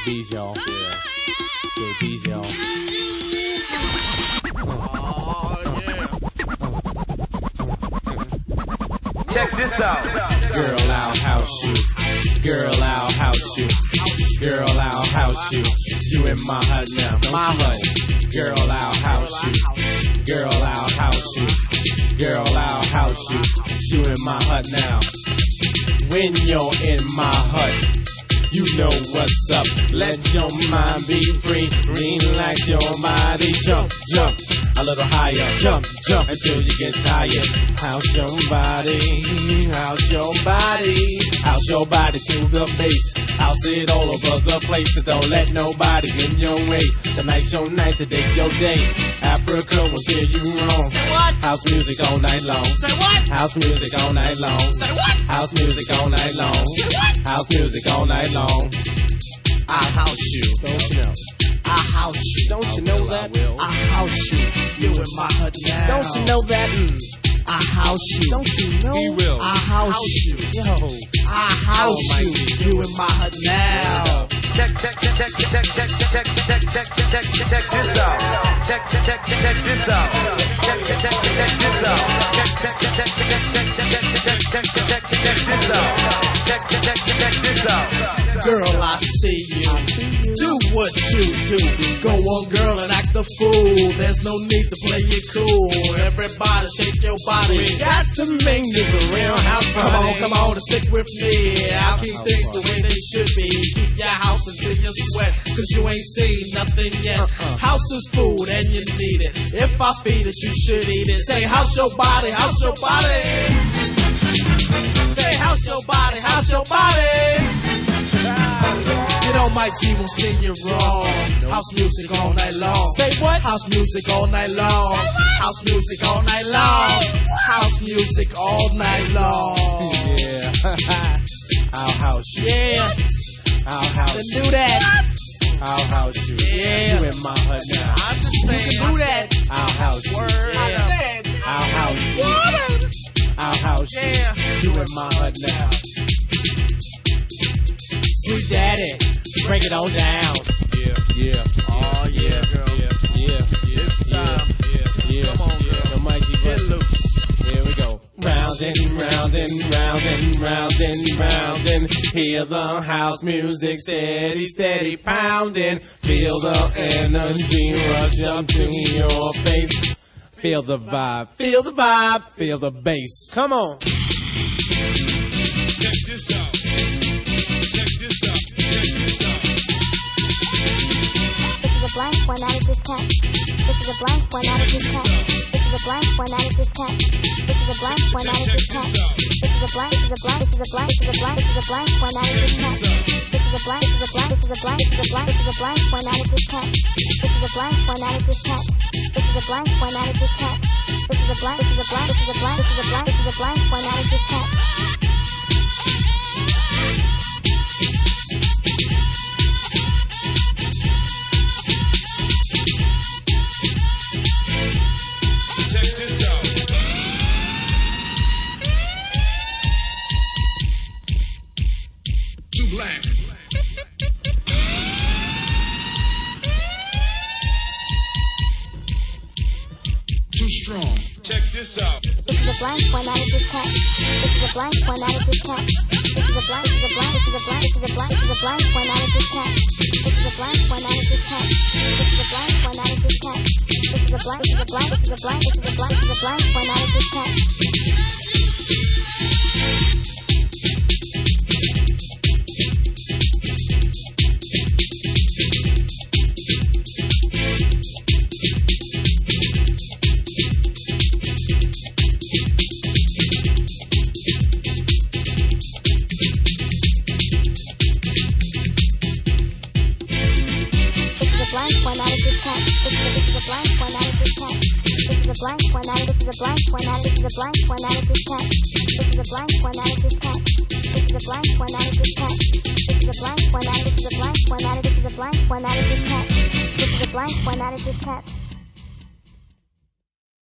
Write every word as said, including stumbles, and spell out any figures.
B's, y'all. Yeah. J B's, y'all. Oh, yeah. Check this out. Girl, I'll house you. Girl, I'll house you. Girl, I'll house you. You in my hut now. My hut. Girl, I'll house you. Girl, I'll house you. Girl, I'll house you. You in my hut now. When you're in my hut, you know what's up. Let your mind be free. Relax your body. Jump, jump a little higher. Jump, jump until you get tired. House your body. House your body. House your body to the base. House it all over the place. So don't let nobody in your way. Tonight's your night, today's your day. Africa will steer you wrong. Say what? House music all night long. Say what? House music all night long. Say what? House music all night long. Say what? House music all night long. I'll house you. Don't you know? I'll house you. Don't you know that? I'll house you. You in my hut now. Don't you know that? Mm. I'll house you. Don't you know? He will. I'll house you. Yo. I'll house Oh, you. You in my hut now. Check, check, check, check, check, check, check, check, check, check, check, check this out. Check, check, check, check this out. Check, check, check, check this out. Check, check, check, check, check, check, check, check, check, check this out. Check, check, check, check this out. Girl, I see you. Do what you do. Go on, girl, and act the fool. There's no need to play it cool. Everybody shake your body. We got to make this a real house party. Come on, come on, and stick with me. I'll keep things the way they should be. Keep your house until you sweat, cause you ain't seen nothing yet. Uh-uh. House is food and you need it. If I feed it, you should eat it. Say, house your body, house your body. Say, house your body, house your body. You know my G won't steer you wrong. House music all night long. Say what? House music all night long. House music all night long. House music all night long. Yeah. I'll house you. Yeah, I'll house then you. do that. I'll house you. Yeah. You in my hut now. I'm just saying, do that. I'll house you. Word. I'll house you. I'll house you. Yeah. You in my hut now. Sweet daddy, break it on down. Yeah, yeah. Oh yeah, girl. Yeah, yeah. It's time. Yeah, yeah. Come on, girl. The mighty Get bus. loose. Here we go. Round and round and round and round and round and hear the house music steady, steady pounding. Feel the energy rush up to your face. Feel the vibe, feel the vibe, feel the bass. Come on. Check this out. Check this out. Check this out. This is a blank one out of this cat. This is a blank one out of this cat. This is a blank one out of this cat. This is a blank one out of this cat. This is a blank. This is a blank. This is a blank. This is a blank. This is a blank one out of this cat. This is a blank. This is a blank. This is a blank. This is a blank. This is a blank one out of this cat. This is a blank one out of this cat. This is a blank one out of this cat. This is a blank. This is a blank. This is a blank. This is a blank. This is a blank one out of this cat. Check this out. Too black. Too strong. Check this out. This is a blank one out of this cat. This is a blank one out of this cat. This is a blank. This is a blank. This is a blank. This is a blank. This is a blank one out of this cat. This is a blank one out of this cat. This is a blank one out of this cat. This is a blank. This is a blank. This is a blank. This is a blank. This is a blank one out of this cat. Blank one out of this cat. This is a this is a blank one out of this cat. This is a blank one out of this is a blank one out of this is a blank one out of this cat. This is a blank one out of this cat. This is a blank one out of this cat. This is a blank one out of this is a blank one out of this is a blank one out of this cat. This is a blank one out of this cat.